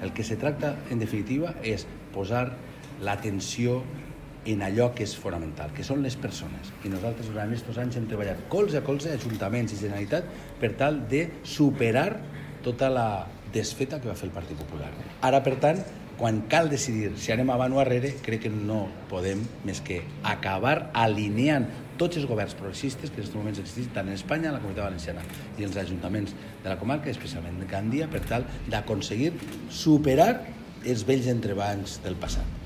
El que se tracta, en definitiva, és posar l'atenció en allò que és fonamental, que són les persones. I nosaltres durant aquests anys hem treballat colze a colze, ajuntaments i Generalitat, per tal de superar tota la desfeta que va fer el Partit Popular. Ara, per tant, quan cal decidir si anem avant o arrere, crec que no podem més que acabar alineant tots els governs progressistes que en aquests moments existeixen tant en Espanya, a la Comunitat Valenciana i els ajuntaments de la comarca, especialment de Gandia, per tal d'aconseguir superar els vells entrebancs del passat.